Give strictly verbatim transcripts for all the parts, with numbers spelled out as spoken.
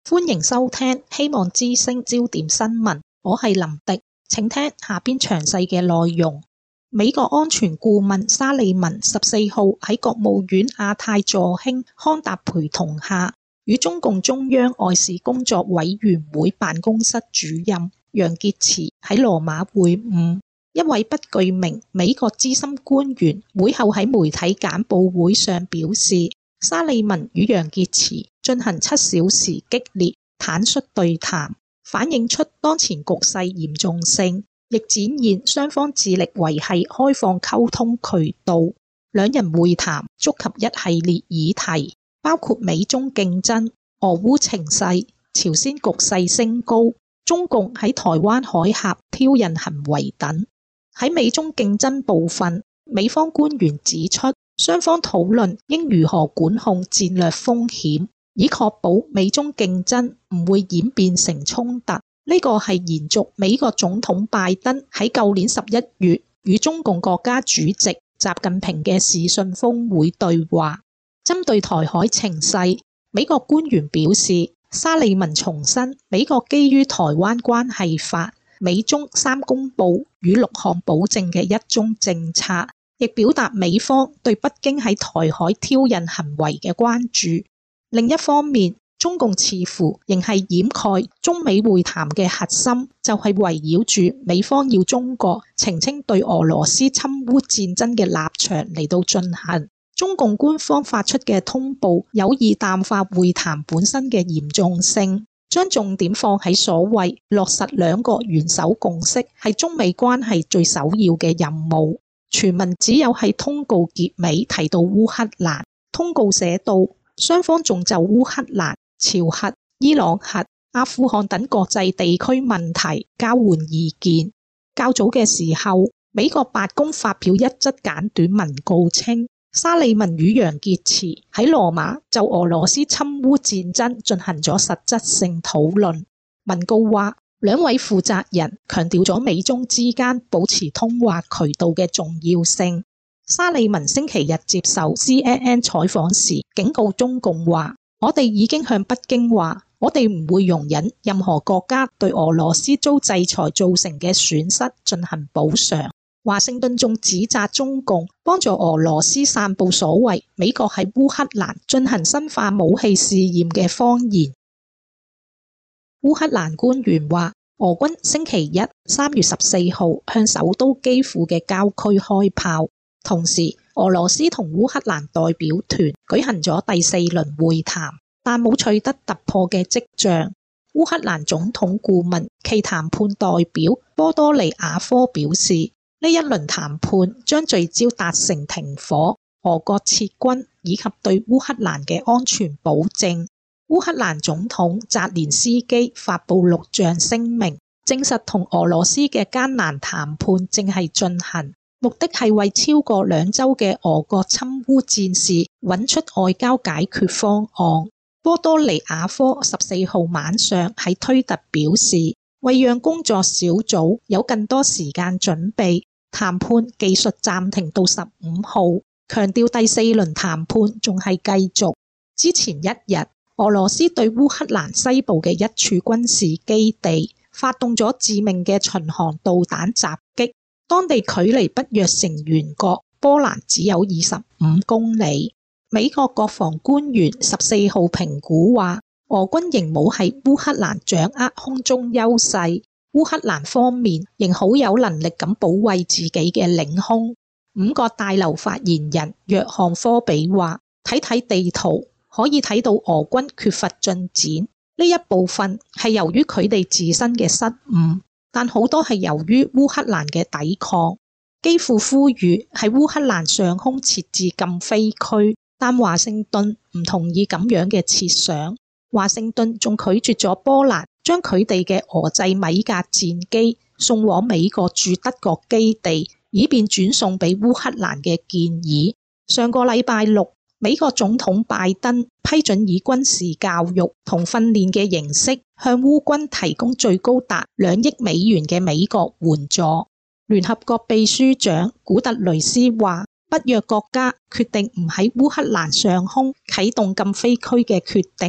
歡迎收聽希望之聲焦點新聞，我係林迪，請聽下邊詳細嘅內容。美國安全顧問沙利文十四號喺國務院亞太助卿康達陪同下，與中共中央外事工作委員會辦公室主任楊潔篪喺羅馬會晤。一位不具名美國資深官員會後喺媒體簡報會上表示，沙利文與楊潔篪進行七小時激烈坦率對談，反映出當前局勢嚴重性，亦展現雙方致力維繫開放溝通渠道。兩人會談觸及一系列議題，包括美中競爭、俄烏情勢、朝鮮局勢升高、中共喺台灣海峽挑釁行為等。喺美中競爭部分，美方官員指出，雙方討論應如何管控戰略風險，以確保美中競爭唔會演變成衝突。呢個係延續美國總統拜登喺舊年十一月與中共國家主席習近平嘅視訊峰會對話。針對台海情勢，美國官員表示，沙利文重申美國基於台灣關係法、美中三公報與六項保證嘅一中政策，亦表達美方對北京喺台海挑釁行為嘅關注。另一方面，中共似乎仍係掩蓋中美會談嘅核心，就係圍繞住美方要中國澄清對俄羅斯侵烏戰爭嘅立場嚟到進行。中共官方發出嘅通報有意淡化會談本身嘅嚴重性，將重點放喺所謂落實兩國元首共識係中美關係最首要嘅任務。全文只有喺通告結尾提到烏克蘭。通告寫道，雙方仲就烏克蘭、朝核、伊朗核、阿富汗等國際地區問題交換意見。較早嘅時候，美國白宮發表一則簡短文告稱，沙利文與楊潔篪喺羅馬就俄羅斯侵烏戰爭進行咗實質性討論。文告話，兩位負責人強調咗美中之間保持通話渠道嘅重要性。沙利文星期日接受 C N N 採訪時警告中共話，我哋已經向北京話，我哋唔會容忍任何國家對俄羅斯遭制裁造成嘅損失進行補償。華盛頓仲指責中共幫助俄羅斯散布所謂美國喺烏克蘭進行生化武器試驗嘅謊言。烏克蘭官員話，俄軍星期一三月十四號向首都基輔嘅郊區開炮，同時俄羅斯同烏克蘭代表團舉行咗第四輪會談，但冇取得突破嘅跡象。烏克蘭總統顧問暨談判代表波多利亞科表示，呢一輪談判將聚焦達成停火、俄國撤軍以及對烏克蘭嘅安全保證。烏克蘭總統澤連斯基發布錄像聲明，證實同俄羅斯嘅艱難談判正係進行，目的係為超過兩週嘅俄國侵烏戰事揾出外交解決方案。波多利亞科十四號晚上喺推特表示，為讓工作小組有更多時間準備，談判技術暫停到十五號，強調第四輪談判仲係繼續。之前一日，俄羅斯對烏克蘭西部嘅一處軍事基地發動咗致命嘅巡航導彈襲擊，當地距離北約成員國波蘭只有二十五公里。美國國防官員十四號評估話，俄軍仍冇喺烏克蘭掌握空中優勢，烏克蘭方面仍好有能力咁保衛自己嘅領空。五角大樓發言人約翰科比話，睇睇地圖，可以睇到俄軍缺乏進展，呢一部分係由於佢哋自身嘅失誤，但好多係由於烏克蘭嘅抵抗。基輔呼籲喺烏克蘭上空設置禁飛區，但華盛頓唔同意咁樣嘅設想。華盛頓仲拒絕咗波蘭將佢哋嘅俄製米格戰機送往美國駐德國基地，以便轉送俾烏克蘭嘅建議。上個禮拜六，美國總統拜登批准以軍事教育同訓練嘅形式向烏軍提供最高達兩億美元嘅美國援助。聯合國秘書長古特雷斯話，北約國家決定唔喺烏克蘭上空啟動禁飛區嘅決定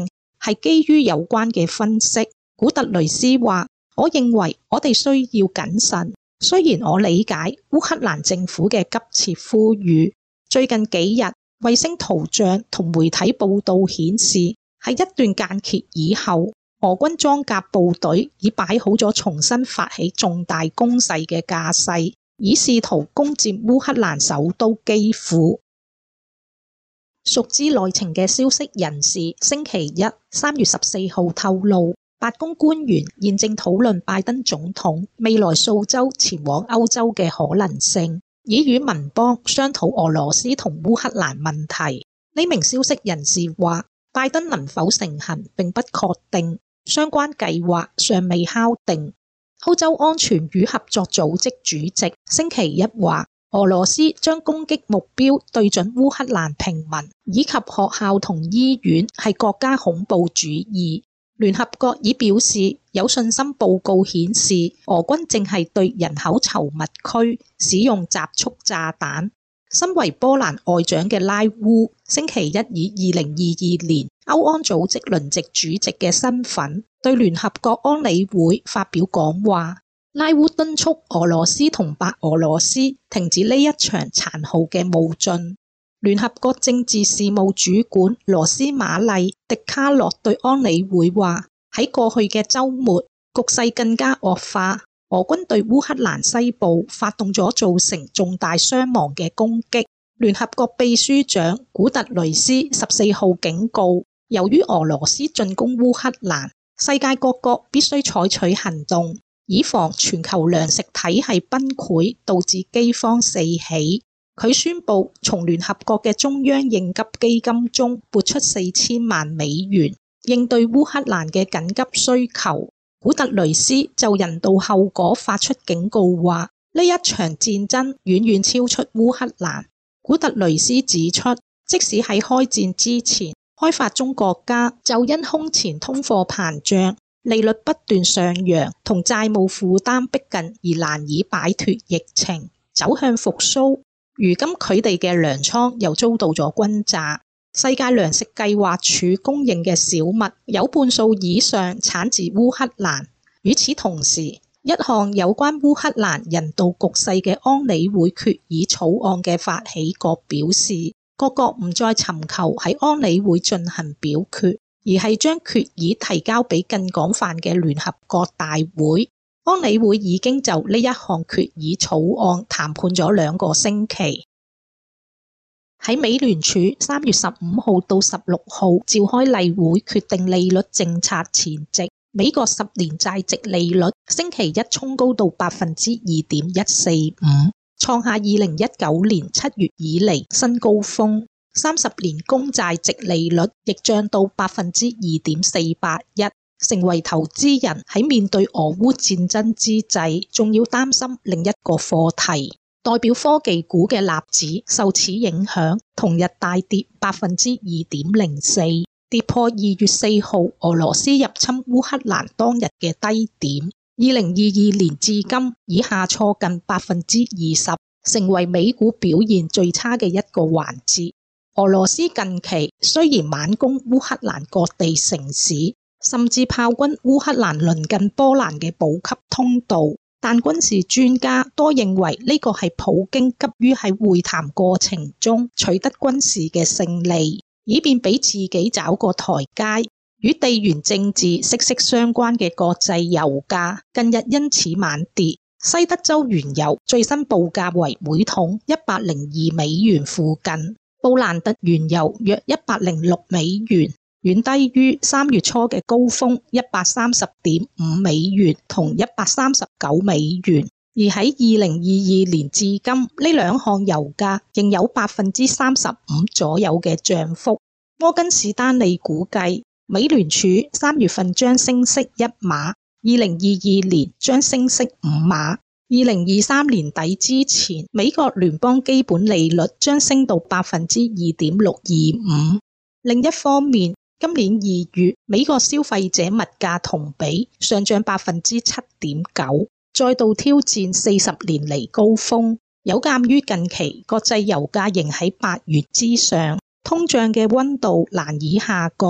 係基於有關嘅分析。古特雷斯話：我認為我哋需要謹慎。雖然我理解烏克蘭政府嘅急切呼籲，最近幾日衛星圖像同媒體報道顯示，喺一段間歇以後，俄軍裝甲部隊已擺好咗重新發起重大攻勢嘅架勢，以試圖攻佔烏克蘭首都基輔。熟知內情嘅消息人士星期一三月十四號透露，白宮官員現正討論拜登總統未來數週前往歐洲嘅可能性，以與盟邦商討俄羅斯同烏克蘭問題。呢名消息人士話，拜登能否成行並不確定，相關計劃尚未敲定。歐洲安全與合作組織主席星期一話，俄羅斯將攻擊目標對準烏克蘭平民以及學校同醫院，係國家恐怖主義。聯合國已表示有信心報告顯示，俄軍正係對人口稠密區使用集束炸彈。身為波蘭外長嘅拉烏星期一以二零二二年歐安組織輪值主席嘅身份對聯合國安理會發表講話。拉烏敦促俄羅斯同白俄羅斯停止呢一場殘酷嘅冒進。聯合國政治事務主管羅斯瑪麗迪卡洛對安理會話：喺過去嘅週末，局勢更加惡化。俄軍對烏克蘭西部發動咗造成重大傷亡嘅攻擊。聯合國秘書長古特雷斯十四號警告，由於俄羅斯進攻烏克蘭，世界各國必須採取行動，以防全球糧食體系崩潰，導致饑荒四起。佢宣布從聯合國嘅中央應急基金中撥出四千萬美元，應對烏克蘭嘅緊急需求。古特雷斯就人道後果發出警告，話呢一場戰爭遠遠超出烏克蘭。古特雷斯指出，即使喺開戰之前，開發中國家就因空前通貨膨脹、利率不斷上揚同債務負擔逼近而難以擺脫疫情，走向復甦。如今佢哋嘅糧倉又遭到咗轟炸。世界糧食計劃署供應嘅小麥有半數以上產自烏克蘭。與此同時，一項有關烏克蘭人道局勢嘅安理會決議草案嘅發起國表示，各國唔再尋求喺安理會進行表決，而係將決議提交俾更廣泛嘅聯合國大會。安理會已經就呢一項決議草案談判咗兩個星期。喺美聯儲三月十五號到十六號召開例會決定利率政策前夕，美國十年債殖利率星期一衝高到百分之二點一四五，創下二零一九年七月以嚟新高峰。三十年公債殖利率亦漲到百分之二點四八一，成為投資人喺面對俄烏戰爭之際，仲要擔心另一個課題。代表科技股嘅納指受此影響，同日大跌百分之二點零四，跌破二月四號俄羅斯入侵烏克蘭當日嘅低點。二零二二年至今已下挫近百分之二十，成為美股表現最差嘅一個環節。俄羅斯近期雖然猛攻烏克蘭各地城市，甚至炮轟烏克蘭鄰近波蘭嘅補給通道，但軍事專家多認為呢個係普京急於喺會談過程中取得軍事嘅勝利，以便俾自己找個台階。與地緣政治息息相關嘅國際油價近日因此猛跌，西德州原油最新報價為每桶一百零二美元附近，布蘭特原油約一百零六美元，遠低於三月初嘅高峰一百三十點五美元同一百三十九美元。而喺二零二二年至今，呢兩項油價仍有百分之三十五左右嘅漲幅。摩根士丹利估計，美聯儲三月份將升息一碼，二零二二年將升息五碼，二零二三年底之前，美國聯邦基本利率將升到百分之二點六二五。另一方面，今年二月美國消費者物價同比上漲百分之七點九，再度挑戰四十年嚟高峰。有鑑於近期國際油價仍喺八月之上，通脹嘅溫度難以下降。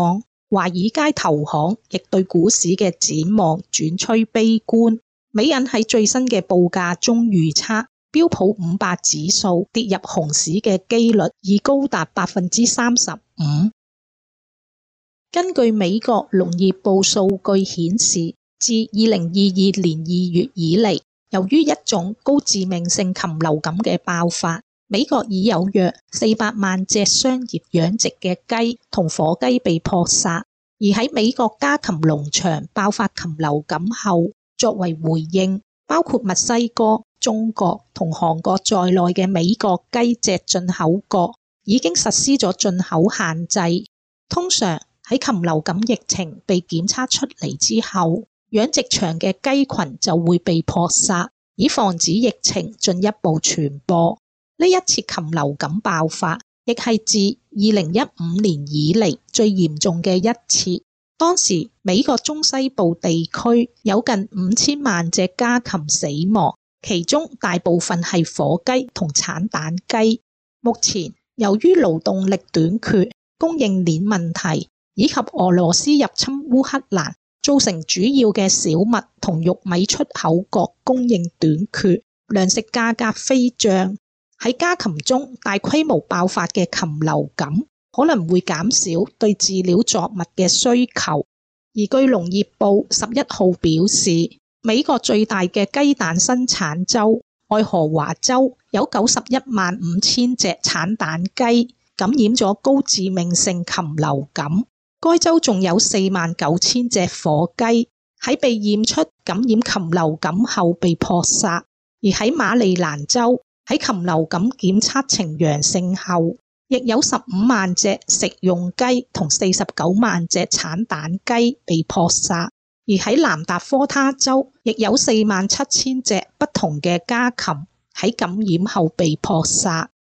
華爾街投行亦對股市嘅展望轉趨悲觀。美銀喺最新嘅報價中預測，標普五百指數跌入熊市嘅機率已高達百分之三十五。根據美國農業部數據顯示，自二零二二年二月以嚟，由於一種高致命性禽流感嘅爆發，美國已有約四百萬隻商業養殖嘅雞同火雞被撲殺。而喺美國家禽農場爆發禽流感後，作為回應，包括墨西哥、中國同韓國在內嘅美國雞隻進口國已經實施咗進口限制。通常喺禽流感疫情被檢測出嚟之後，養殖場嘅雞群就會被撲殺，以防止疫情進一步傳播。呢一次禽流感爆發亦係自二零一五年以嚟最嚴重嘅一次。當時美國中西部地區有近五千萬隻家禽死亡，其中大部分係火雞同產蛋雞。目前由於勞動力短缺、供應鏈問題以及俄羅斯入侵烏克蘭，造成主要嘅小麥同玉米出口國供應短缺，糧食價格飛漲。喺家禽中大規模爆發嘅禽流感可能會減少對飼料作物嘅需求。而據農業部十一號表示，美國最大嘅雞蛋生產州愛荷華州有九十一萬五千隻產蛋雞感染咗高致命性禽流感。該州仲有四萬九千隻火雞喺被驗出感染禽流感後被撲殺。而喺馬里蘭州，喺禽流感檢測呈陽性後，亦有十五萬隻食用雞同四十九萬隻產蛋雞被撲殺。而喺南達科他州，亦有四萬七千隻不同嘅家禽喺感染後被撲殺。